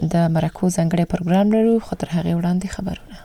د مرکو ځانګړي پروګرام لرو، خو تر هغه وړاندې خبرونه.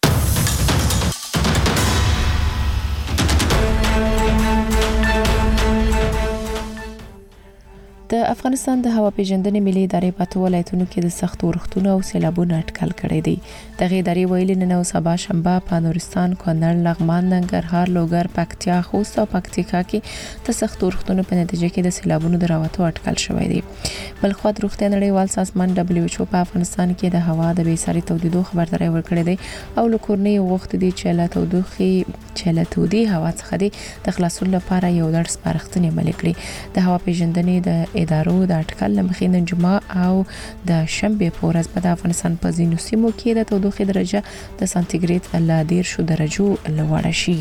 د افغانستان د هوا پیژندنې ملي ادارې په ولایتونو کې د سخت اورښتونو او سیلابونو اټکل کړی دی. دغه ادارې ویلي نن او سبا شنبه په نورستان، کونړ، لغمان، ننګرهار، لوګر، پکتیا، خوست او پکتیکا کې د سخت اورښتونو په نتیجه کې د سیلابونو د راوتو اټکل شوی دی. بلخو د روغتیا نړیوال سازمان WHO په افغانستان کې د هوا د بېساري تودېدو خبرداری ورکړی دی او له کورنۍ وخت دی چې له تودې هوا څخه دی د خلاصون لپاره یو لړ سپارښتنې عملي کړي. د هوا پیژندنې د ادارو د اټکل لمخې نن جمعه او د شنبه په ورځ په افغانستان په ځینو سیمو کې د تودوخې درجه د سانتیګریډ له 10 درجو لوړه شي.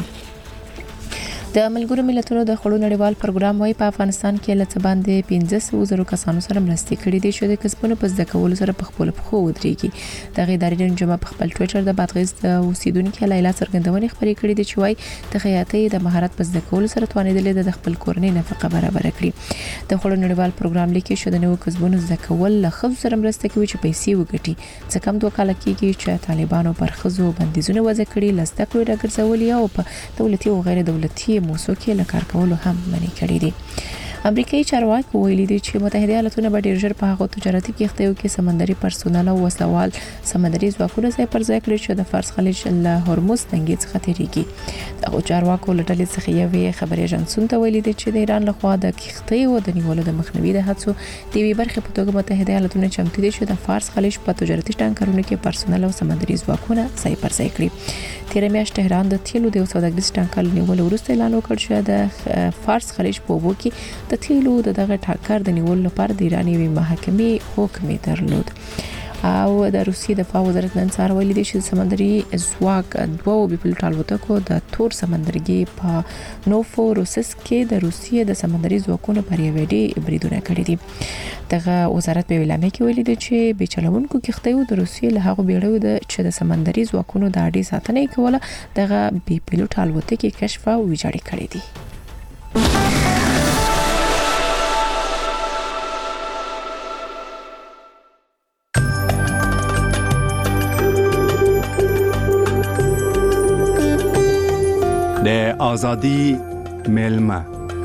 د ملګرو ملتونو د خړو نړیوال پروګرام وايي په افغانستان کې لڅ باندې 1500 کسانو سره مرستې کړې دي چې د کسبونو په زده کولو سره په خپل پخو ودرېږي. د غیداري نن جمعه په خپل ټوئیټر د بادغیس د اوسیدونکو لایلا څرګندونې خبرې کړې دي چې وايي د خیاطۍ د مهارت په زده کولو سره توانېدلې د خپل کورنۍ نفقه برابر کړي. د خړو نړیوال پروګرام لیکي چې د نوو کسبونو زده کول له خزو سره مرسته کوي چې پیسې وګټي. څه کم 2 کال کېږي چې طالبانو پر خزو بندیزونه وضع کړي، لسته کړو راګرځولي او په دولتي او غیر دولتي موسسو کې لکار کولو هم منع کړی دي. امریکایي چارواکي ویلي دي چې متحده ایالاتونه به ډیر ژر په هغه تجارتي کښتیو کې سمندري پرسونل او وسلوال سمندري ځواکونه ځای پر ځای کړي چې د فارس خلیج له هرمز تنګي څخه تیریږي. دغه چارواکو له ډلې څخه یوې خبري اژانسونو ته ویلي دي چې د ایران لخوا د کښتیو د نیولو د مخنیوي د هڅو د وی برخه په توګه متحده ایالاتونه چمتو دي چې د فارس خلیج په تجارتي ټانکرونو کې پرسونل او سمندري ځواکونه ځای پر ځای کړي. تیر میاشت تهران د تیلو د سوداګریز ټانکر نیولو وروسته اعلان وکړ چې د فارس خلیج په اوبو کې د تیلو دغه ټانکر د نیولو لپاره د ایران یوې محکمې حکم درلود. او د روسیې دفاع وزارت نن سهار ویلي دی چې سمندري ځواک 2 بیپلوټ الوتکو د تور سمندرګي په نوفوروسس کې د روسیې د سمندري ځواکونو پر یوې ډې بریدونه کړي دي. دغه وزارت په اعلامیه کې ویلي دی چې بچلونکو کښتیو د روسیې له هغه بیړیو چې د سمندري ځواکونو د اډې ساتنې کوله دغه بیپلوټ الوتکې کشف او ویجاړې کړې دي. د آزادی ملمه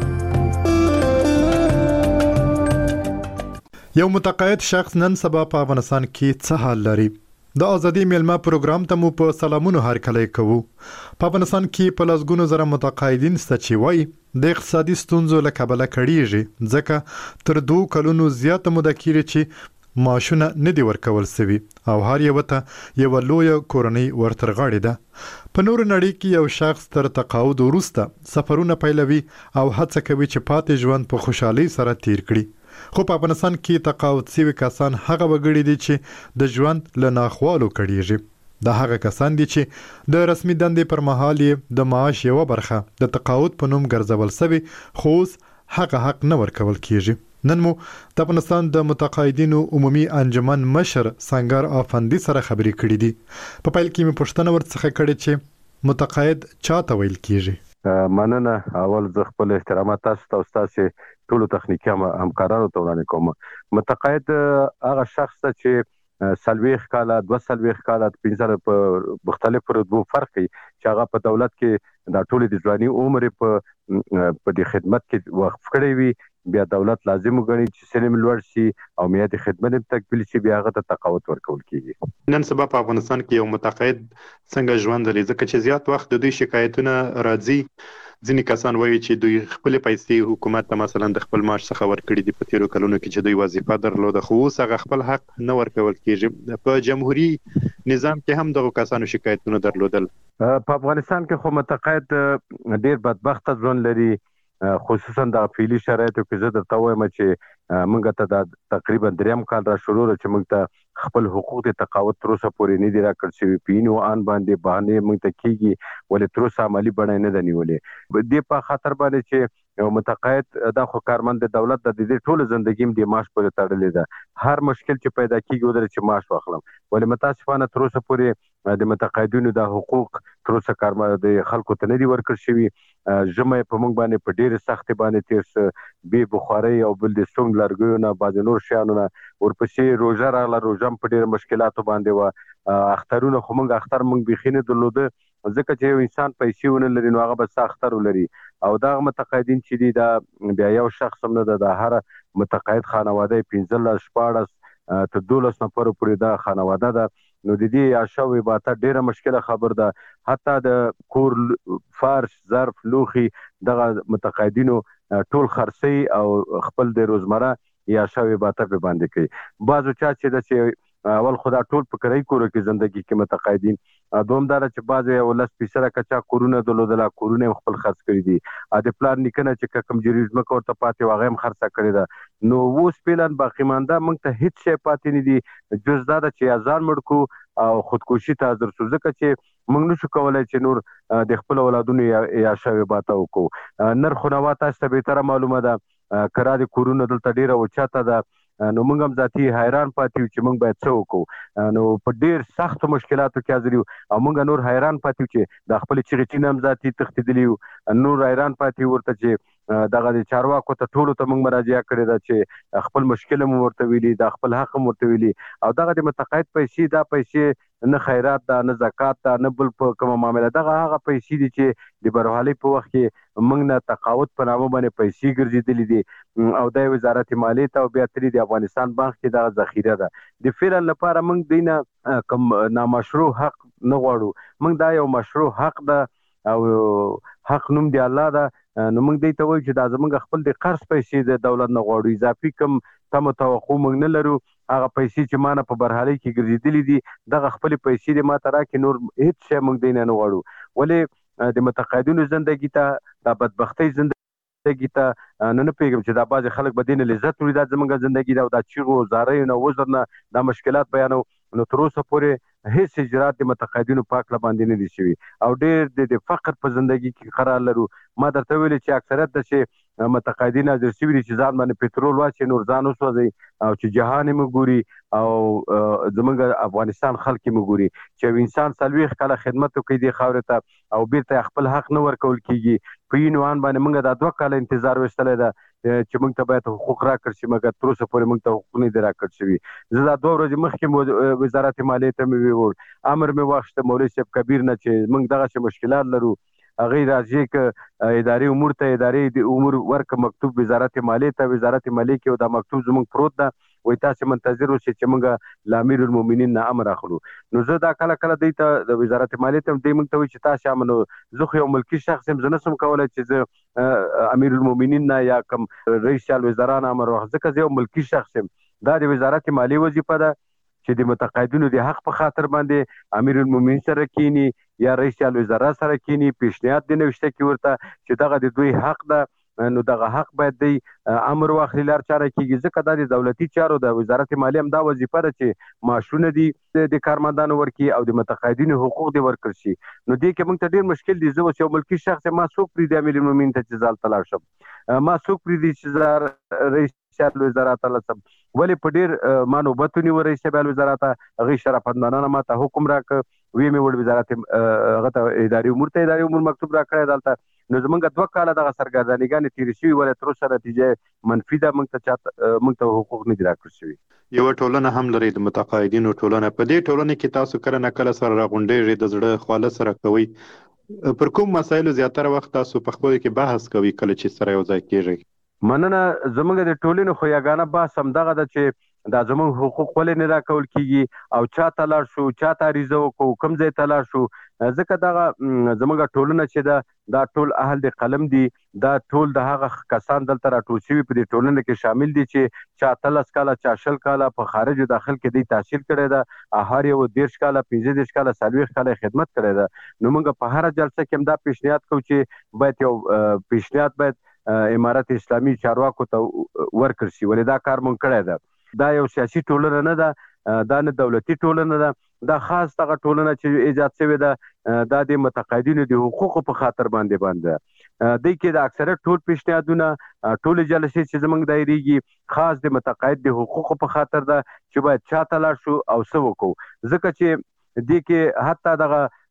یو متقاعد شخص نن سبا په افغانستان کې څه حال لري؟ د آزادی ملمه پروګرام ته مو په سلامونو هرکلی کوو. په افغانستان کې په لسګونو زره متقاعدین شته چې وایي د اقتصادي ستونزو له کبله کړيږي، ځکه تر 2 کلونو زیاته موده کېږي چې معاشونه نه دی ورکول سوي او هر یو ته یو لوی کورنۍ ورترغاړي ده. په نور نړۍ کې یو شخص تر تقاعد وروسته سفرونه پیلوي او هڅه کوي چې پاتې ژوند په خوشحالۍ سره تیر کړي. خو په افغانستان کې تقاعد شوي کسان هغه وګړي دي چې د ژوند له ناخوالو کړيږي. دا هغه کسان دي چې د رسمي دندې پر مهال د معاش یو برخه د تقاعد په نوم ګرځول سوي، خو هغه حق نه ورکول کیږي. نن مو د افغانستان د متقاعدینو عمومي انجمن مشر سنگر افندي سره خبرې کړې دي. په پیل کې مې پوښتنه ورڅخه کړې چې متقاعد چاته ویل کیږي؟ مننه. اول زه خپل احترامات تاسو ته او تاسو ټول تخنیکی همکارانو ته وړاندې کوم. متقاعد هغه شخص چې سلويخ کاله 2 کاله 15 په مختلفو رتبو فرق کوي چې هغه په دولت کې د ټولې د ځواني عمر په د خدمت کې وقف کړی وي، بیا دولت لازم وګڼي چې سلم لوړ شي او میاد خدمت تکمیل شي، بیا هغه ته تقاعد ورکول کیږي. نن سبا په افغانستان کې یو متقاعد څنګه ژوند لري؟ ځکه چې زیات وخت د دوی شکایتونه راځي. ځینې کسان وایي چې دوی خپل پیسې حکومت ته مثلا د خپل معاش څخه ورکړي دي په تیرو کلونو کې چې دوی وظیفه درلوده، خو اوس هغه خپل حق نه ورکول کیږي. په جمهوریت نظام کې هم دغه کسانو شکایتونه درلودل. په افغانستان کې خو متقاعد ډیر بدبخت ژوند لري، خصوصا د فعلی شرایطو کې. زه درته وایم چې موږ ته د تقریبا 3 کال را شروع چې موږ ته خپل حقوق د تقاعد تر اوسه پورې نه دي راکړل شوي. پینو ان باندې بهانه موږ ته کیږي ولې تر اوسه عملی بڼه نه ده نیولې. د په خاطر باندې چې یو متقاعد د خو کارمند د دولت د دې ټول ژوندګیم د معاش پورې تړلې ده. هر مشکل چې پیدا کیږي ودرې چې معاش واخلم، ولې متاسفانه تر اوسه پورې د متقاعدینو د حقوق تر اوسه کار د خلکو ته نه دي ورکړل شوي. ژمی په موږ باندې په ډېرې سختۍ باندې تېر شه، بې بخارۍ او بل د سونګ لرګیو نه بعضې نور شیانو نه. ورپسې روژه راغله، روژه هم په ډېرو مشکلاتو باندې وه. اخترونه خو اختر موږ بیخي نه درلوده، ځکه چې یو انسان پیسې ونه لري نو هغه به څه اختر ولري. او دغه متقاعدین چې دي دا بیا یو شخص هم نه ده، د هر متقاعد خانواده 15 14 تر 12 نفرو پورې دا خانواده ده. نو د دې عشا و عبادت ډیره مشکله خبر ده. حتی د کور فرش ظرف لوخي دغه متقاعدینو ټول خرڅي او خپل د روزمره یا عشا و عبادت په باندې کوي. بعضو چا چې د چې اول خدا ټول په کرای کورو کې زندگی کې متقاعدین دوم دار چې بعضو یو 10% کچا کورونه دلودلا کورونه خپل خرڅ کړی دي. د پلان نکنه چې کوم جریزم کو ته پاتې واغې هم خرڅه کړی ده. نو اوس پلان باقی مانده موږ ته هیڅ شی پاتې نه دي جز دا چې ځان مړکو او خودکشي ته حاضر شو، ځکه چې موږ نشو کولای چې نور د خپل اولادونو یا شوی باته وکړو. نرخ نو تاسو ته به تر معلومه ده کرا د کورونه دلته ډیره اوچاته ده. نو موږ هم ذاتي حیران پاتې چې موږ باید څه وکړو. نو په ډیر سخت مشکلاتو کې حاضر یو او موږ نور حیران پاتې چې د خپل چغټین هم ذاتي تختیدلی نور حیران پاتې ورته چې دغه د چارواکو ته ټولو ته موږ مراجعه کړې ده چې خپل مشکل مو ورته ویلي، د خپل حق مو ورته ویلي. او دغه د متقاعد پیسې دا پیسې نه خیرات ده نه زکات ده نه بل په کومه معامله، دغه هغه پیسې دي چې د برحالي په وخت کې موږ نه تقاعد په نامه باندې پیسې ګرځېدلې دي او د وزارت مالیې ته او بیا ترې د افغانستان بانک کې دغه ذخیره ده. د فعلا لپاره موږ دینه کوم نامشروع حق نه غواړو، موږ دا یو مشروع حق ده او حق نوم دی الله ده. نو موږ دې ته وایو چې دا زموږ خپل د قرض پیسې د دولت نه غواړو، اضافي کوم تم توقع موږ نه لرو. هغه پیسې چې مانه په برحالي کې ګرځېدلې دي دغه خپل پیسې د ماته راکې، نور هیڅ شی موږ دې نه غواړو. ولې د متقاعدینو زندگی ته د بدبختۍ زندگی ته نه پیغام چې دا باز خلک به دین لذت وري دا زمونږ زندگی دا د چیغو زارې نه وزر نه دا مشکلات بیانو. نو تر اوسه پورې هیڅ اجرات د متقاعدینو پاک لا باندې نه دي شوي او ډېر د فقر په زندگی کې قرار لرو. ما درته ویل چې اکثریت د چې متقاعدین حاضر شوي دي چې ځان باندې پټرول واچي نور ځان وسوځي او چې جهان مو ګوري او زمونږ افغانستان خلک مو ګوري چې انسان 40 کاله خدمت کوي د خاورې ته او بیرته خپل حق نه ورکول کیږي. په عنوان باندې موږ د 2 کاله انتظار وشتل ده چې موږ ته باید حقوق راکړ شي، مګر تر اوسه پورې موږ ته حقوق نه دي راکړل شوي. زه دا 2 ورځې مخکې وزارت مالیې ته مې ویل امر مې واخیسته مولوي صاحب کبیر نه چې موږ دغه مشکلات لرو. هغه راځي ک اداري امور ته اداري د امور ورک مکتوب وزارت مالیې ته، وزارت مالیې کې دا مکتوب زموږ پروت ده وای تاسو منتظر اوسئ چې موږ لامیر المؤمنین نه امر اخلو. نو زه دا کله کله دیته د وزارت مالیې ته دې موږ ته وای چې تاسو امنو زه یو ملکی شخص هم زنه سم کولای چې زه امیر المؤمنین نه یا کوم رئیس الوزرا امر واخ ځکه زه یو ملکی شخص هم. دا د وزارت مالیې وظیفه ده چې د متقاعدینو د حق په خاطر باندې امیر المؤمنین سره کینی یا رئیس الوزرا سره کینی پیشنهاد دی نوشته کی ورته چې دغه د دوی حق ده. نو دغه حق باید دی امر واخلي لار چاره کیږي ځکه دا د دولتي چارو د وزارت مالیه هم دا وظیفه ده چې معاشونه دي د کارمندانو ورکي او د متقاعدینو حقوق دی ورکړي شي. نو دې کې موږ ته ډیر مشکل دي. زه یو ملکی شخص ما څوک پری د امیر المؤمنین ته چې ځال تلاش شم، ما څوک پری دي چې رئیس الوزرا تعالی سم ولی په ډیر ما نوبتونی و رئیس الوزرا ته غي شرافندانانه ما ته حکم راک وی می ول وزارت غته اداري امور مکتوب را کړی دالته. نو زمونږ 2 کاله دغه سرګردانیګانې تیر شي ولې تر اوسه نتیجه منفي ده. موږ ته حقوق نه دي راکړل شوي. یو ټولنه هم لري د متقاعدینو ټولنه. په دې ټولنه کې تاسو کله نه کله سره راغونډېږئ د زړه خواله سره کوي. پر کوم مسایلو زیاتره وخت تاسو په خپل کې بحث کوي کله چې سره یو ځای کېږئ؟ مننه. زمونږ د ټولنې خو یګانه بحث هم دغه ده چې دا زمونږ حقوق ولې نه راکول کیږي او چا ته لاړ شو چا ته عریضه وکړو کوم ځای ته لاړ شو. ځکه دغه زمونږ ټولنه چې دا ټول اهل د قلم دي، دا ټول د هغه کسان دلته راټول شوي په دې ټولنه کې شامل دي چې چا 13 کاله چا 20 کاله په خارج او داخل کې دی تحصیل کړی ده، هر یو 13 کاله 15 کاله 40 کاله خدمت کړی ده. نو موږ په هر جلسه کې هم دا پیشنهاد کوو چې باید یو پیشنهاد باید امارت اسلامي چارواکو ته ورکړل شي ولې دا کار مونږ کړی ده. دا یو سیاسي ټولنه نه ده، دا نه دولتي ټولنه ده، دا خاص دغه ټولنه چې ایجاد شوې ده دا د متقاعدینو د حقوقو په خاطر باندې دی کې د اکثریت ټول پیشنهادونه ټول جلسې چې زمونږ دایریږي خاص د متقاعد د حقوقو په خاطر ده چې باید چاته لاړ شو او څه وکړو. ځکه چې دې کې حتی دغه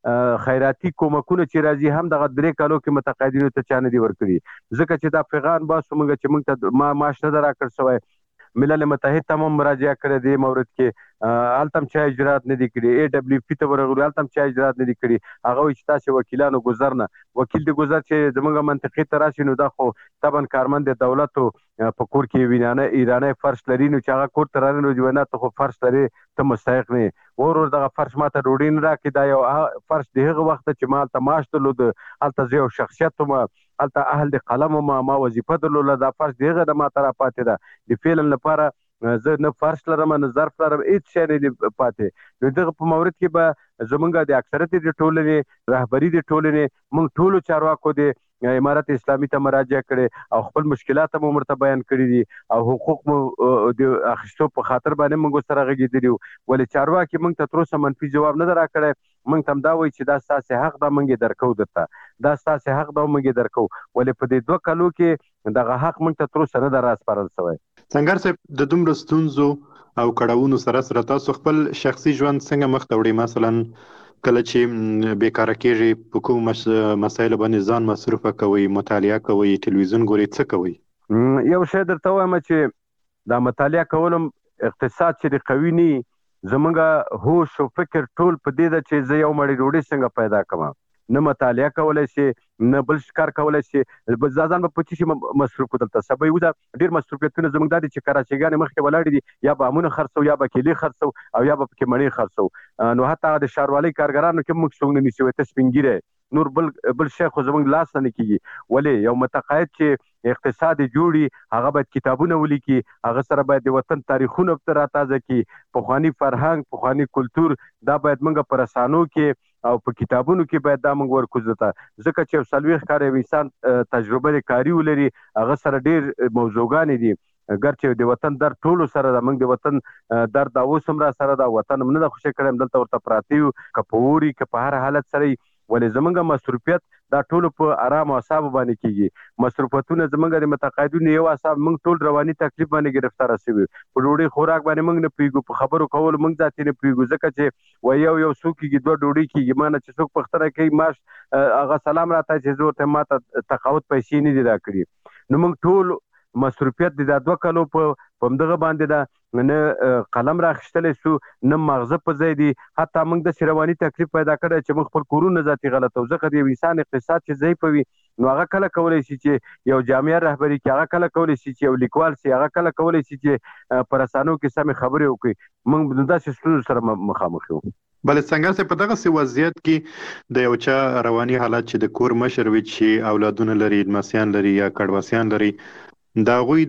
خیراتي کومکونه چې راځي هم دغه 3 کالو کې متقاعدینو ته چا نه دي ورکړي ځکه چې دا پیغام باسو موږ چې موږ ته معاش نه راکړ شوی ملل متحد ته هم مراجعه کړې دی مورد کې التم چا اجرات نه دي کړي AWP ته ورغلو التم چا اجرات نه دي کړي هغه چې تاسو وکیلانو گذر نه وکیل دی گذر چې زموږ منطقي تراشي نو دا خو طبعا کارمند دولت په کور کې وینانه ایراني فرش لري نو چې هغه کور ترانه نو ژوند ته خو فرش لري ته مستحق نه ورور دغه فرش ماته ډوډۍ نه راکې دا یو فرش دغه وخت چې مال تماش درلود الته یو شخصیت ما الته اهل د قلم ما وظیفه درلود دا فرش دغه د ما تر پاتې ده د فعل لپاره زه نه فرش لرم نه ظرف لرم هیڅ شی نه پاتې نو دغه په مورد کې به زمونږ د اکثریت د ټولنې رهبری د ټولنې موږ ټولو چارواکو د امارت اسلامي ته مراجعه کړي او خپل مشکلات هم مرته بیان کړي دي او حقوق مو د اخیستو په خاطر باندې موږ سره غږیدلی ولې چارواکي موږ ته تر اوسه منفي جواب نه راکړی موږ ته دا وایي چې دا ستاسو حق ده موږ درکو درته دا ستاسو حق ده موږ درکو ولې په دې 2 کالو کې دغه حق موږ ته تر اوسه نه دراسپارل شوی څنګه صاحب د دومره ستونزو او کړهونو سره تاسو خپل شخصي ژوند څنګه مخ ته وړئ مثلا کله چې بیکاره کېږي په کوم مسایلو باندې ځان مصرفه کوئ مطالعه کوئ تلویزیون ګورئ څه کوئ یو شی درته وایم چې دا مطالعه کولم اقتصاد چې قوي نه زمونږ هوش او فکر ټول په دې ده چې زه یو مړی ډوډۍ څنګه پیدا کړم نه مطالعه کولای شي نه بل کار کولای شي ځان په پچی شي مصرف دلته سبا یو دا ډیر مصرفیتونه زموږ د چې کراچيګان مخکې ولاړ دي یا به امونه خرڅو یا به کلی خرڅو او یا به کې مړی خرڅو نو حتی د شاروالۍ کارګرانو کې موږ څنګه نشو ته سپینګیره نور بل شیخ زموږ لاس نه کیږي ولې یو متقاعد چې اقتصاد جوړي هغه باید کتابونه ولیکي هغه سره باید د وطن تاریخونه تر تازه کی پخوانی فرهنګ پخوانی کلچر دا باید موږ پر اسانو کې او په کتابونو کې باید دا موږ ورکوځتا ځکه چې سلويخ کار انسان تجربه کاری ولري هغه سره ډیر موضوعګان دي ګرچې د وطن در ټولو سره د موږ د وطن در دا اوسم را سره دا وطن نه د خوشی کړم دلته ورته پراتیو کپوري که په هر حالت سره ولې زمونږ مصرفیت دا ټول په آرام او اعصاب باندې کیږي مصرفاتونه زمونږ د متقاعدینو یو اعصاب موږ ټول رواني تکلیف باندې گرفتار شوی په ډوډۍ خوراک باندې موږ نه پیګو په خبرو کول موږ ذاتي نه پیګو ځکه چې یو څوک کې 2 ډوډۍ کیږي مانه چې څوک پختره کوي ماش هغه سلام راته چې زه ته ماته تقاوت پیسې نه دي راکړي نو موږ ټول مصرفیت د 2 کالو په دغه باندې دا نه قلم راخښتلې سو نه مغزه په ځای دي حتی موږ د رواني تکلیف پیدا کړی چې موږ خپل کورونه ذاتي غلطو ځکه د انسان اقتصاد چې ضعیف وي نو هغه کله کولای شي چې یو جامعه رهبری کې هغه کله کولای شي چې یو لیکوال سي هغه کله کولای شي چې پر اسانو کې سم خبرې وکړي موږ د داسې ستونزو سره مخامخ یو بل څنګه په دغه سی وضعیت کې د یو چا رواني حالت چې د کور مشر وي چې اولادونه لري ماسیان لري یا کډواسیان لري دا غوي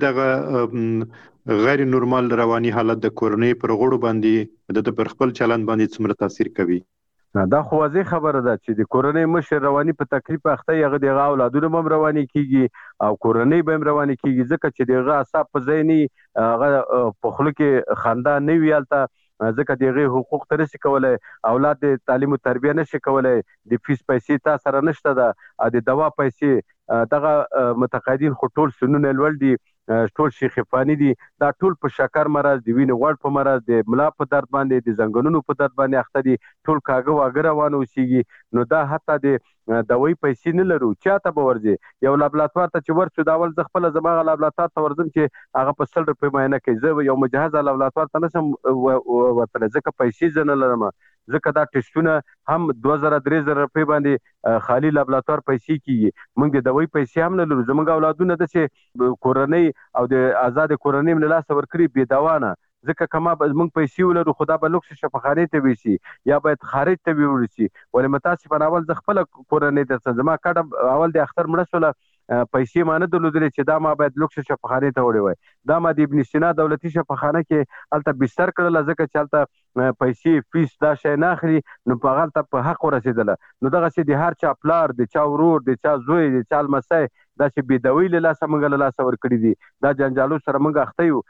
دغه غیر نورمال رواني حالت د کورنۍ پر غړو باندې د پر خپل چلند باندې څومره تاثیر کوي دا خو واضح خبره ده چې د کورنۍ مشر رواني په تکلیف اخته یغه د اولادونو هم رواني کیږي او کورنۍ به هم رواني کیږي ځکه چې دغه اعصاب په ځینی هغه په خلک خندا نه ویالته ځکه دغه حقوق ترسي کولای اولاد د تعلیم او تربیه نشي کولای د فیس پیسې تا سره نشته ده د دوا پیسې دغه متقاعدین خو ټول سنونه لول دي ټول شیخفانی دي دا ټول په شکر مرز دی وینې غوړ په مرز دی ملا په درد باندې د زنګونونو په درد باندې اخته دي ټول کاغه واګه روانو شيږي نو دا حتی د دوی پیسې نه لرو چاته به ورځي یو لابراتوار ته چې ورڅو داول ز خپل زماغه لابراتوار ته ورځم چې هغه په 100 روپۍ ماینه کوي زه یو مجهز لابراتوار ته نشم ورته ځکه پیسې زنه لرم ځکه دا ټیسټونه هم 2000-3000 روپۍ باندې خالی لابراتوار پیسې کیږي موږ د دوی پیسې هم نه لرو زموږ اولادونه د چې کورنۍ او د آزاد کورنۍ من لاس ورکړي بي دوانه ځکه کما موږ پیسې ولرو خدا به لوکس شفاخانه ته ویسي یا باید خارج ته ویورسي ولې متاسفانه اول ز خپل کورنۍ د زما کډه اول د اختر مړسوله پیسې مانه درلودل چې دا ما باید لوکس شفاخانه ته وړي وای دا ما د ابن سینا دولتي شفاخانه کې الته بستر کړل ځکه چې الته پیسې فیس دا شي نه اخلي نو په غلطه په حق ورسېدل نو دغه چې د هر چا پلار د چا ورور د چا زوی د چا لمسای دا چې بيدوي له لاسه موږ له لاسه ور کړی دي دا جنجالو سره موږ اخته یو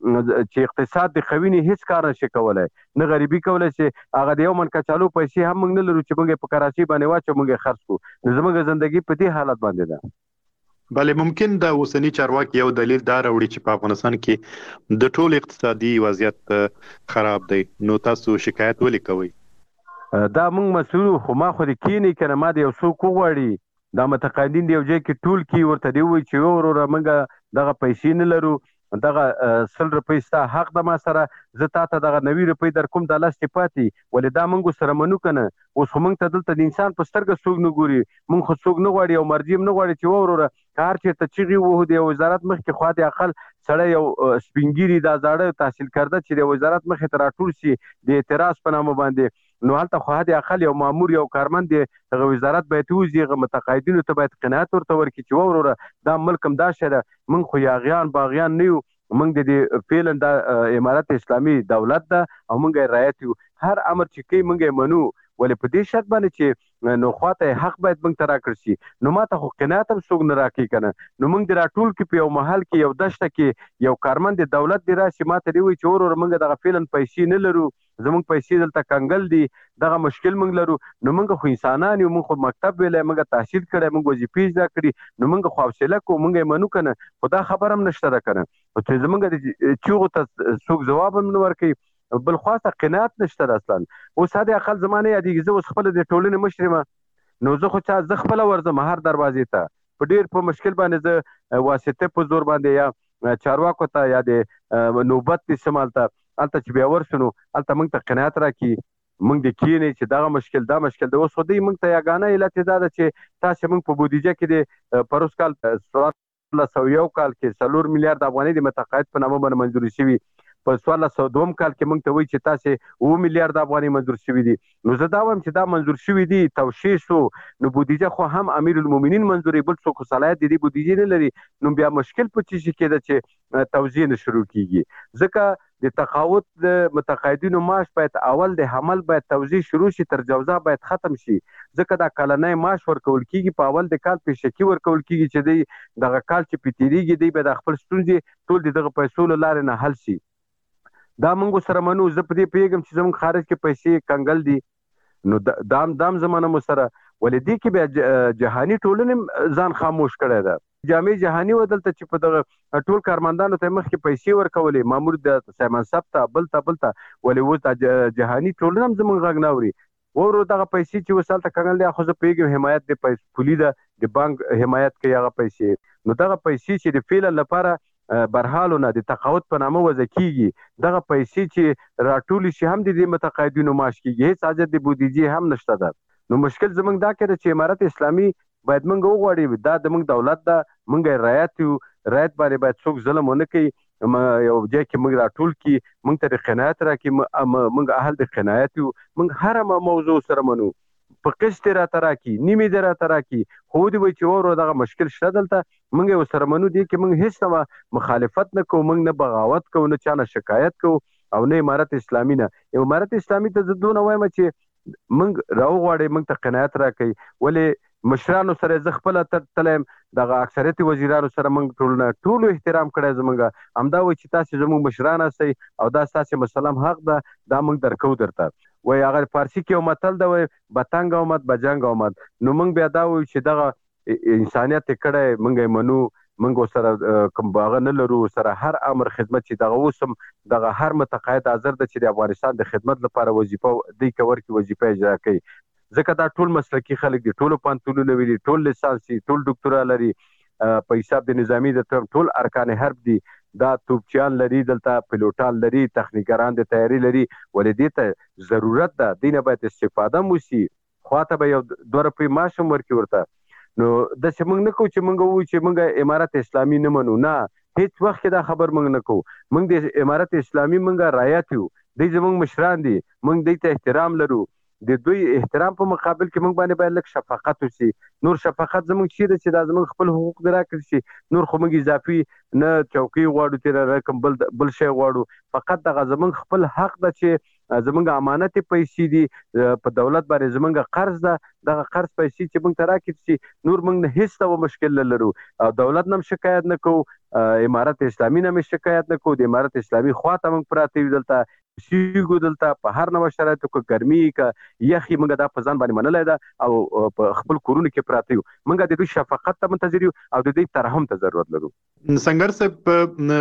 چې اقتصاد د خوینې هیڅ کار نشي کولای نه غریبي کولای شي هغه د یو من کچالو پیسې هم موږ نه لرو چې موږ په کراچي باندې واچو موږ خرڅ کو زموږ ژوندۍ په دې حالت باندې ده بلې ممکن د اوسنی چارواکي یو دلیل دا راوړي چې په افغانستان کې د ټول اقتصادي وضعیت خراب دی نو تاسو شکایت ولې کوئ دا موږ مسؤل خو ما خو د کینی کنه ما د یو څوک وغواړي دا متقاعدین دی یو ځای کې ټول کې ورته دی وایي چې وروره موږ دغه پیسې نه لرو دغه 100 روپۍ ستا حق ده ما سره زه تا ته دغه 90 روپۍ در کوم دا لس پاتې ولې دا موږ سره منو کنه اوس خو موږ ته دلته د انسان په سترګه څوک نه ګوري موږ خو څوک نه غواړي او مرجیم نه غواړي چې وروره کار چېرته چغې وهو د وزارت مخکې خوا د اقل سړی یو سپینګیري دا زاړه تحصیل کرده چې د وزارت مخې ته راټول شي د اعتراض په نامه باندې نو هلته خو د اقل یو مامور یو کارمند دی هغه وزارت باید وځي هغه متقاعدینو ته باید قناعت ورته ورکړي چې وروره دا ملک هم دا شی ده موږ خو یاغیان باغیان نه یو موږ د فعلا د امارت اسلامي دولت ده او موږ یې رعایت یو هر امر چې کوي موږ یې منو ولې په دې شرط باندې چې نو خواته حق باید موږ ته راکړل شي نو ماته خو قناعت هم څوک نه راکوي که نه نو موږ د راټول کې په یو محل کې یو دشته کې یو کارمند د دولت دی راشي ماته دی وایي چې وروره موږ دغه فعلا پیسې نه لرو زموږ پیسې دلته کنګل دي دغه مشکل موږ لرو نو موږ خو انسانان یو موږ خو مکتب ویلی موږ تحصیل کړی موږ وظیفې زده کړي نو موږ خو حوصله کوو موږ یې منو که نه خو دا خبره هم نشته ده که نه چې زموږ د چیغو ته څوک ځواب هم نه ورکوي بل خواته قناعت نشته ده اصلا اوس د اقل زمانه یادېږي زه اوس خپله د ټولنې مشر یم نو زه خپله ورځم هر دروازې ته په ډېر په مشکل باندې زه واسطه په زور باندې یا چارواکو ته یا د نوبت د سمال ته هلته چې بیا ورسو هلته موږ ته قناعت راکړي موږ د کینې چې دغه مشکل دا مشکل دی اوس خو دوی موږ ته یګانه علت دا ده چې تاسې موږ په بودیجه کې د پروس کال 1401 کال کې 4 میلیارډ افغانۍ د متقاعد په نامه باندې منظوري شوي په 1402 کال کې موږ ته وایي چې تاسې 9 میلیارډ افغانۍ منظور شوي دي نو زه دا وایم چې دا منظور شوي دي توشیح شو نو بودیجه خو هم امیر المؤمنین منظوري بل څوک صلاحیت د دې بودیجې نه لري نو بیا مشکل په څه شي کې ده چې توزیع نه شروع کیږي ځکه د تقاعد د متقاعدینو معاش باید اول د حمل باید توزیع شروع شي تر جوزا باید ختم شي ځکه دا کلنی معاش ورکول کیږي په اول د کال پیشکي ورکول کیږي چې دی دغه کال چې په تیریږي دی به د خپل ستونزې ټول دغه پیسو له لارې نه حل شي دا موږ سره منو زه په دې پوهېږم چې زموږ خارج کې پیسې کنګل دي نو دام زمانه مو سره ولې دې کې بیا جهاني ټولنې ځان خاموش کړی ده جامع جهاني و دلته چې په دغه ټول کارمندانو ته مخکې پیسې ورکولې مامور د سایمن صاحب ته بل ته ولې اوس د جهاني ټولنه هم زموږ غږ نه اوري ورو دغه پیسې چې اوس هلته کنګل دی خو زه پوهېږم حمایت د پولي ده د بانک حمایت کوي هغه پیسې نو دغه پیسې چې د فعلا لپاره برحالونه د تقاعد په نامه وضع کیږي دغه پیسې چې راټول شي هم د متقاعدینو معاش کیږي هیڅ حاجت د بودیجې هم نشته ده نو مشکل زمونږ دا کړي چې امارت اسلامي باید موږ وغواړي دا د موږ دولت ده موږ یې رعایت باندې باید څوک ظلم ونه کوي یو ځای کې موږ راټول کړي موږ ته د قناعت راکړي موږ اهل د قناعت یو موږ هره موضوع سره منو په قسط راته راکړي نیمې دې راته راکړي خو دې وایي چې ورو دغه مشکل شته دلته موږ یې ورسره منو دي کې موږ هېڅ ډول مخالفت نه کوو موږ نه بغاوت کوو نه چا نه شکایت کوو او نه امارت اسلامي نه امارت اسلامي ته زه دونه وایم چې موږ راوغواړئ موږ ته قناعت راکړئ ولې مشرانو سره زه خپله تلیم دغه اکثریت وزیرانو سره موږ ټولو احترام کړی زموږ همدا وایي چې تاسې زموږ مشران هستئ او دا ستاسې مسلم حق ده دا موږ درکو درته وایي هغه فارسي کې یو متل ده وایي بتنګ آمد بجنګ آمد نو موږ بیا دا وایو چې دغه انسانیت یې کړی موږ یې منو موږ سره کوم هغه نه لرو سره هر امر خدمت چې دغه اوس هم دغه هر متقاعد حاضر ده چې د افغانستان د خدمت لپاره وظیفه دی کور کې وظیفه اجرا کوي ځکه دا ټول مسلکي خلک دي ټولو پوهنتونونه ویلي ټول لیسانس دي ټول ډاکټرا لري په حساب د نظامی د ټول ارکان حرب دي دا توپچیان لري دلته پیلوټان لري تخنیکران د تیاری لري ولې دې ته ضرورت ده دینه باید استفاده موسی خواته به یو 2 روپۍ معاش هم ورکړي ورته نو داسې موږ نه کوو چې موږ ووایو چې موږ امارت اسلامي نه منو نه هیڅ وخت کې دا خبر موږ نه کوو موږ د امارت اسلامي موږ رعایت یو دوی زموږ مشران دي موږ دوی ته احترام لرو د دوی احترام په مقابل کې موږ باندې باید لږ شفقت وشي نور شفقت زموږ چیرې چې دا زموږ خپل حقوق دې راکړل شي نور خو موږ اضافي نه چوکۍ غواړو تېره رقم بل شی غواړو فقط دغه زموږ خپل حق ده چې زموږ امانت پیسې دي په دولت باندې زموږ قرض ده دغه قرض پیسې چې موږ ته راکړل شي نور موږ نه هیڅ ډول مشکل نه لرو او دولت نه هم شکایت نه کوو امارت اسلامي نه هم شکایت نه کوو د امارت اسلامي خواته موږ پراته یو دلته سیګو دلته په هر نوع شرایطو کې ګرمي که یخي موږ دا په ځان باندې منلی ده او په خپل کورونو کې پراته یو موږ د دوی شفقت ته منتظر یو او د دوی ترحم ته ضرورت لرو سنگر صاحب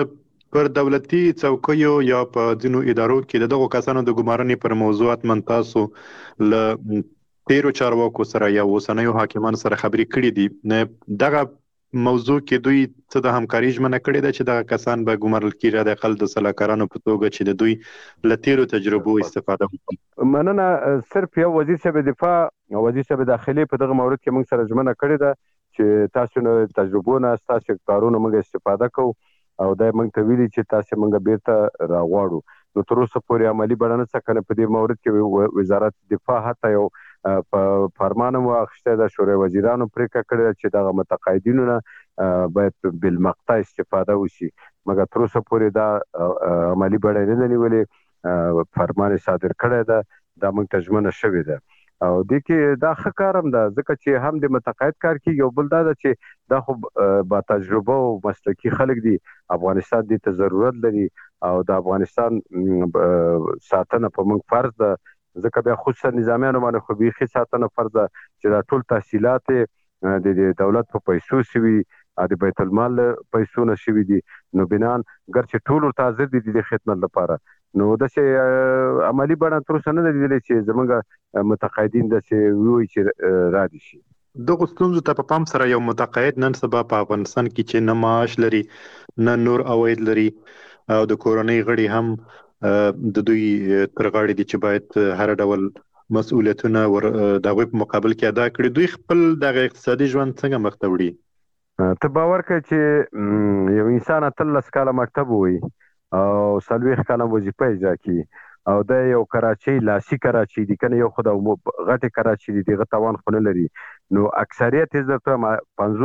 پر دولتي څوکیو یا په ځینو ادارو کې دغه کسانو د ګمارنې پر موضوعات من تاسو له تیرو چارواکو سره یا اوسنیو حاکمانو سره خبرې کړې دي، نه دغه موضوع کې دوی څه د همکاري ژمنه کړې ده چې دغه کسان به ګمارل کېږي د اقل د سلاکارانو په توګه چې د دوی له تیرو تجربو استفاده وکړي؟ مننه. صرف یو وزیر صاحب دفاع او وزیر صاحب داخلي په دغه مورد کې موږ سره ژمنه کړې ده چې تاسو نه تجربو نه تاسو کارونه موږ استفاده کوو او دا موږ ته ویلي چې تاسو موږ بیرته راغواړو. نو تر اوسه پورې عملی بڼه نه څه کنه په دې مورد کې وزارت دفاع حتی یو په فرمان واخیسته د شورای وزیرانو پریکړه کړې چې دغه متقاعدینو نه باید بالمقطع استفاده وشي، مګر تر اوسه پورې دا عملی بڼه نه نیولې، فرمان صادر کړی ده، دا موږ ته ژمنه شوې ده او د کې دا ښه کارم ده ځکه چې هم د متقاعد کار کیږي او بل دا ده چې دا خو با تجربه او مسلکي خلک دي، افغانستان دې ته ضرورت لري او د افغانستان ساتنه په موږ فرض ده، ځکه بیا خصوصا نظامیانو باندې خو بیخي ساتنه فرض ده چې دا ټول تحصیلات د دولت په پیسو شوي او د بیت المال پیسو نه شوي دي، نو بنان ګرچې ټول ورته حاضر دي د خدمت لپاره، نو داسې عملی بڼه تر اوسه نه ده لیدلې چې زموږ متقاعدین داسې ووایي چې را دي شي. دغه ستونزو ته په پام سره یو متقاعد نن سبا په افغانستان کې چې نه معاش لري نه نور عواید لري او د کورنۍ غړي هم د دوی تر غاړې دي چې باید هر ډول مسؤلیتونه د هغوی په مقابل کې ادا کړي، دوی خپل دغه اقتصادي ژوند څنګه مخ ته وړي؟ ته باور کړه چې یو انسان 13 کاله مکتب ووي او 40 کاله وظیفه اجرا کوي او دا یو کراچۍ لاسي کراچۍ دي کنه یو خو د غټې کراچۍ دي دغه توان خو نه لري، نو اکثریت یې درته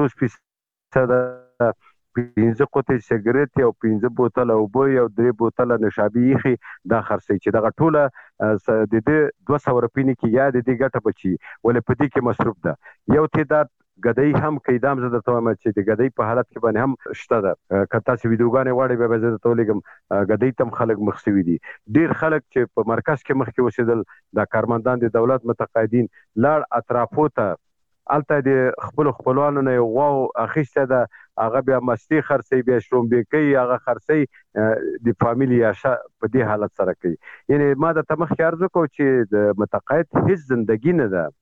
50% 15 قطۍ سیګریټ او 15 بوتله اوبه او 3 بوتله نشابي ایخي دا خرڅي چې دغه ټوله د دې 200 روپۍ نه کې یا د دې ګټه بچي ولې په دې کې مصروف ده. یو تعداد ګدۍ هم کیدام زده ته وایم چې د ګدۍ په حالت کې باندې هم شته ده، کته چې ویډیوګانې واړې به زه ته ولګم ګدۍ تم خلک مخ سوي دي، ډیر خلک چې په مرکز کې مخ کې اوسېدل د کارمندان د دولت متقاعدین لاړ اطرافو ته الته د خپلوانو نه غواو اخیسته ده، هغه بیا مستی خرڅي بیا شرومبې کوي، هغه خرڅي د فامیلی عاشه په دې حالت سره کوي. یعنی ما د تمخ ارزو کو چې د متقاعد هیڅ ژوندۍ نه ده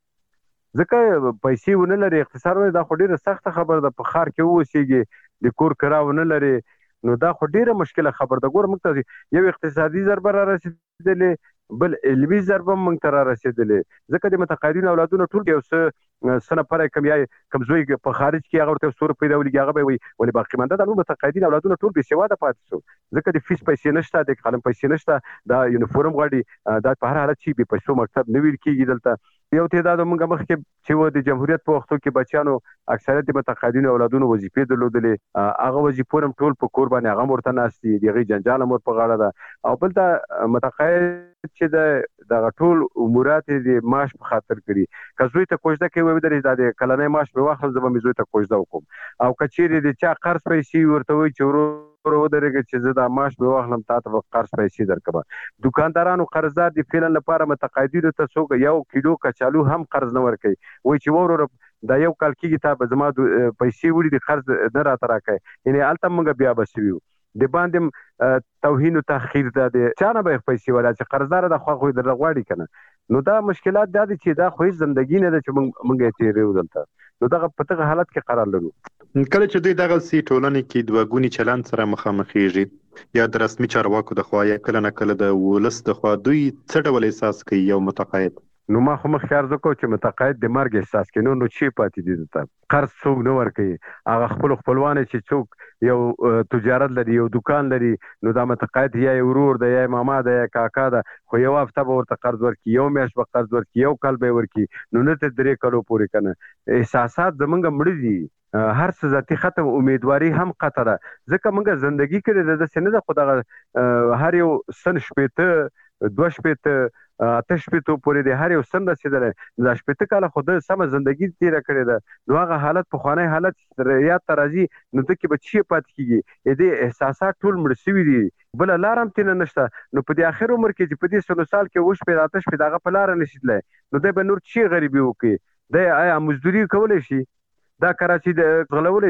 ځکه پیسې ونه لري، اقتصاد ولې دا خو ډیره سخته خبره ده، په ښار کې اوسېږي د کور کرا ونه لري، نو دا خو ډیره مشکله خبره ده. ګوره موږ ته یو اقتصادي ضربه را رسېدلې، بل علمي ضربه موږ ته را رسېدلې ځکه د متقاعدینو اولادونه ټول یو څه نفر کم زوی په خارج کې هغه ورته سور پیدا ولګي هغه به وي ولې باقي مانده د متقاعدین اولادونه ټول بې سواده پاتې شو ځکه د فیس پیسې نشته، د قلم پیسې نشته، دا یونیفورم غواړي، دا په هر حالت چې بې پیسو مکتب نه ویل کېږي. دلته یو تعداد موږ مخکې چې و د جمهوریت په وختو کې بچیانو اکثریت د متقاعدینو اولادونو وظیفې درلودلې، هغه وظیفو هم ټول په کور باندې هغه ورته ناست دي، د هغې جنجال هم ور په غاړه ده، او بل دا متقاعد چې دغه ټول امورات د معاش په خاطر کړي، که زوی ته کوژده کوي ودرې دا د کلنۍ معاش مې واخلم زه به مې زوی ته کوژده وکړم، او که چیرې د چا قرض پیسې ورته وایي چې ورور ودرېږه چې زه دا معاش مې واخلم تا ته به قرض پیسې درکړم. دکاندارانو قرضدار د فعلا لپاره متقاعدینو ته څوک یو کیلو کچالو هم قرض نه ورکوي، وایي چې وروره دا یو کال کېږي تا به زما پیسې وړي د قرض نه راته راکوي، یعنې هلته موږ بیا به سوي د باندې توهین او تحقیر ده، د چا نه به پیسې ولا چې قرضدار د خو در غواړي کنه، نو دا مشکلات دا دي چې دا خو ژوندۍ نه ده چې موږ یې تیرېو دلته، نو دغه په دغه حالت کې قرار لرو. کله چې دوی دغه سي ټولنې کې دوه ګوني چلند سره مخامخېږي یا د رسمي چارواکو د خوا یا کله نه کله د ولس د خوا، دوی څه ډول احساس کوي یو متقاعد؟ نو ما خو مخکې عرض وکړو چې متقاعد د مرګ احساس کوي، نو چی پاتې دي دلته قرض څوک نه ورکوي، هغه خپلوان چې څوک یو تجارت لري یو دکان لري، نو دا متقاعد یا ورور ده یا ماما ده یا کاکا ده، خو یو هفته به ورته قرض ورکړي، یو میاشت به قرض ورکړي، یو کال به ورکړي، نو نه تر 3 کالو پورې کنه احساسات زمونږ مړه دي، هر څه ذاتي ختم، امیدواري هم قطع ده ځکه موږ زندگی کړې ده داسې نه ده، خو دغه هر یو سن شپېته 2 شپېته 8 شپېتو پورې د هر یو سن رسېدلی، دا 8 کاله خو د سمه زندگی تېره کړې ده، نو هغه حالت پخوانی حالت یاد ته راځي، نو ته کې به څه پاتې کېږي، دې احساسات ټول مړه سوي دي، بله لاره هم تېنه نشته، نو په دې اخر عمر کې چې په دې سلو سال کې 7 شپې 8 شپې د هغه په لاره نشي تللی، نو دی به نور څه غریبي وکړي، دی آیا مزدوري کولی شي، دا کراچۍ د غلولی شي،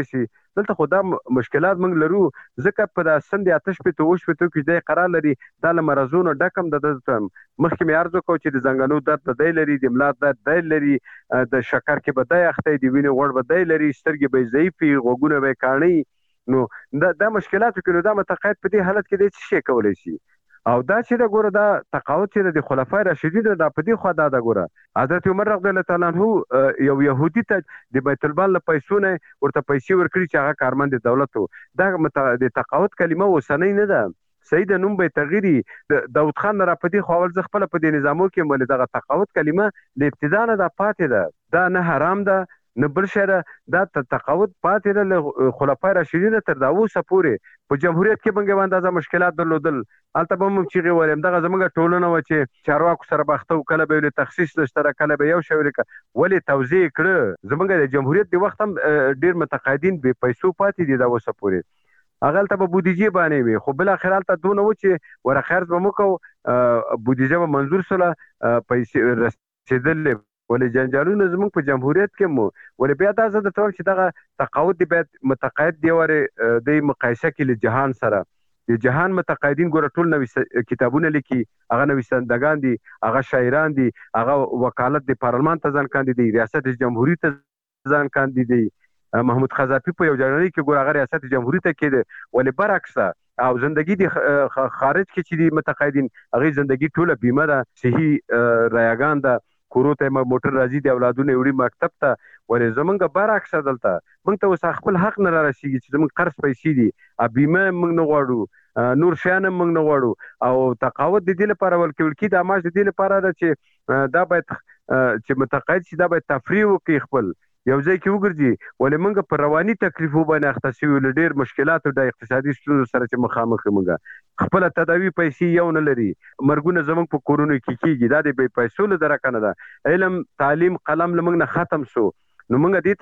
دلته خو دا مشکلات موږ لرو ځکه په د سند آتش په توش په تو کې د قرار لري د مرزونو ډکم د مخکې مې عرض وکړ چې د زنګانو درد د لري د ملا درد د لري د شکر کې بدای اخته دی ویني غوړ بدای لري سترګې به ضعیفي غوګونه به کاڼي نو دا مشکلاتو کې نو دا متقاعد په دې حالت کې د څه شي کولای شي او دا چې د ګوره دا تقاعد چې د خلفای راشدین دا په دې خوا دا ګوره حضرت عمر رضی الله تعالی عنہ یو يهودي ته د بیت المال له پیسو نه ورته پیسې ورکړي چې هغه کارمند دولت دا د تقاعد کلمه وسنۍ نه ده سید نوم به تغیری داود خان را پدې خپل ځ خپل په دې نظامو کې مل دغه تقاعد کلمه د ابتدا نه د پاتې ده دا نه حرام ده نه بل شی دا تقاعد پاتې ده خلفای راشدین تر دا اوسه پورې په جمهوریت کې بنګ اندازه مشکلات درلودل البته به موږ چې ولیم دغه زموږ ټولنه و چې چارواکو سره بختو کله به له تخصیص لشتره کله به یو شوري ولې توزیع کړ زموږ د جمهوریت د وخت هم ډیر متقاعدین به پیسو پاتې دي دا اوسه پورې اغل ته به بودیجه باندې وي خو بل اخر ته دونه و چې ور خرج به مو کو بودیجه به منظور سره پیسې رسیدل ولې جنجالونه زموږ په جمهوریت کې مو ولې بیا دا زه د ټول چې دغه تقاعد دی باید متقاعد دی وره د مقایسه کې له جهان سره د جهان متقاعدین ګور ټول نوې کتابونه لیکي هغه نویسندگان دي هغه شاعران دي هغه وکالت د پارلمان ته ځان کاندي ریاست جمهوریت ته ځان کاندي دي محمود خزافی په یو جنرالي کې ګور هغه ریاست جمهوریت ته کې ولې برعکس او زندگی د خارج کې چې د متقاعدین هغه زندگی ټوله بیمه ده صحیح رایگان ده کورو ته موټر راځي د اولادونو وړي مکتب ته ولې زمونږ برعکس دلته موږ ته وس خپل حق نه راشيږي چې زمونږ قرض پیسې دي بیمه موږ نه غواړو نور شیان موږ نه غواړو او تقاعد د دې لپاره ولکې د معاش د دې لپاره ده چې دا باید چې متقاعد شي دا باید تفریح وکړي خپل یو ځای کې وګرځي ولې موږ په رواني تکلیفو باندې اخته شوي له ډېر مشکلاتو د اقتصادي ستونزو سره چې مخامخ موږ خپل تداوی پیسې یو نه لري مرګونه زموږ په کورونو کې کیږي دا د بې پیسو له درکه نه ده علم تعلیم قلم له موږ نه ختم شو نو موږ دې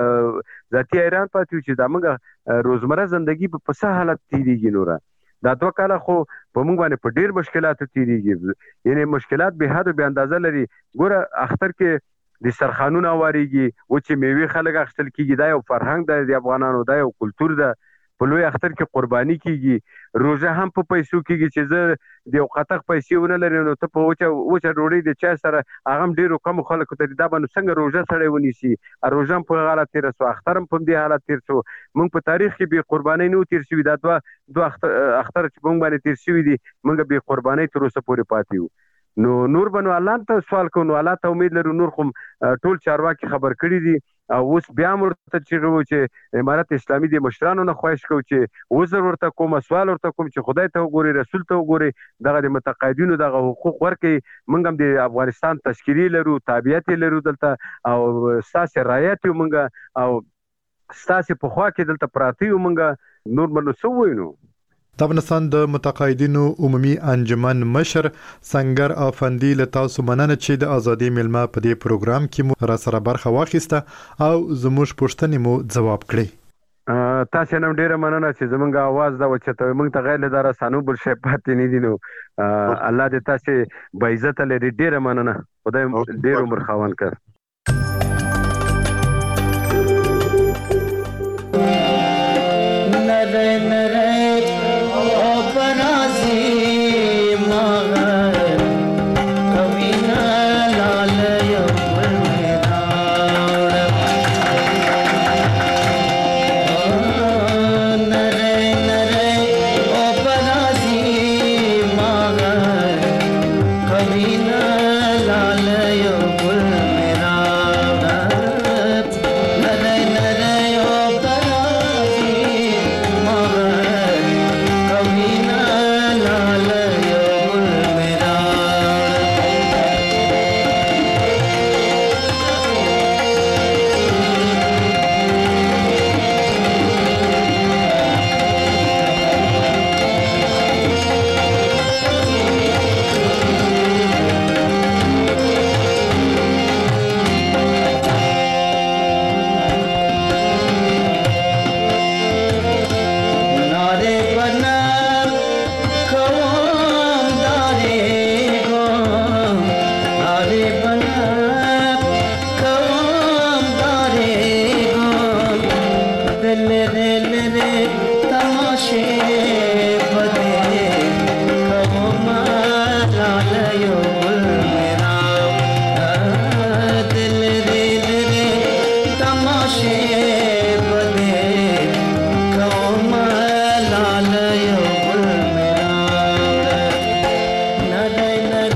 ته ذاتي حیران پاتې چې دا موږ روزمره زندگی په څه حالت تیریږي نوره دا 2 کاله خو په موږ باندې په ډېر مشکلاتو تیریږي یعنی مشکلات به حد به اندازه لري ګوره اختر کې د سرخانونو واریږي او چې میوه خلک اخستل کیږي دا یو فرهنګ د افغانانو دا یو کلچر ده په لوی اختر کې قرباني کیږي روزه هم په پیسو کیږي چې زه د یو قطق پیسې ونه لرم نو ته په وچه ډوډۍ د چا سره هغه ډیرو کم خلکو ته دا باندې څنګه روزه سره ونیسي روزه په حالت تیر سو اخترم په دې حالت تیر سو موږ په تاریخ کې به قرباني نو تیر شوی دا دوه اختر چې موږ باندې تیر شوی دي موږ به قرباني تر اوسه پورې پاتې یو نو نور بنو الله ته سوال کو نو الله ته امید لرو نور کوم ټول چارواکي خبر کړی دي او اوس بیا مرته چې امارت اسلامي د مشرانو نه خواهش کو چې وزر ورته کوم سوال ورته کوم چې خدای ته وګوري رسول ته وګوري دغه د متقاعدینو دغه حقوق ورکړي موږ هم د افغانستان تشکیلی لرو تابعیت لرو دلته او ساسه رایت موږ او ساسه په خوا کې دلته پراتی موږ نور بنو سو وینو د افغانستان د متقاعدینو عمومي انجمن مشر سنگر افندی له تاسو مننه چې د ازادي ملما په دې پروګرام کې مو را سره برخه واخیسته او زموږ پوښتنې مو ځواب کړی تاسو نن ډیره مننه چې زمونږ आवाज دا وچته موږ ته غیر لدار سانو بل شي پاتې نه دي نو الله دې تاسو به عزت لري ډیره مننه خدای ډیر عمر خاوند کړ लाल यो गुल मेरा یو